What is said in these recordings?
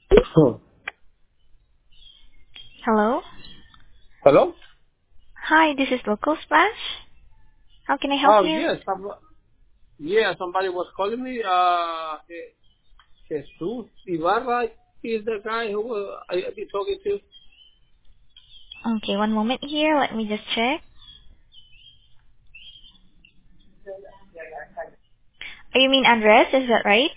Oh. Hello? Hello? Hi, this is Local Splash. How can I help Oh, you? yes. Somebody was calling me. Jesus Ibarra is the guy who I be talking to. Okay, one moment here. Let me just check. Oh, you mean Andres? Is that right?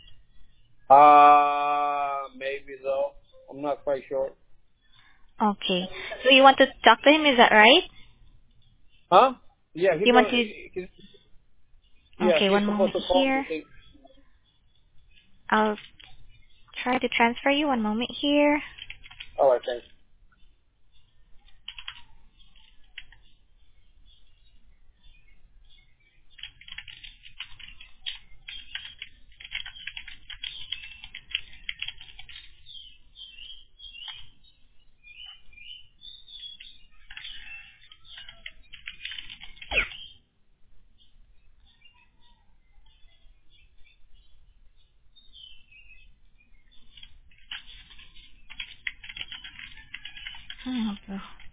Maybe though. I'm not quite sure. Okay. So you want to talk to him? Is that right? Huh? Yeah, You want to... Okay, he's one supposed moment to call here. me. I'll try to transfer you. One moment here. All right, thanks. Oh,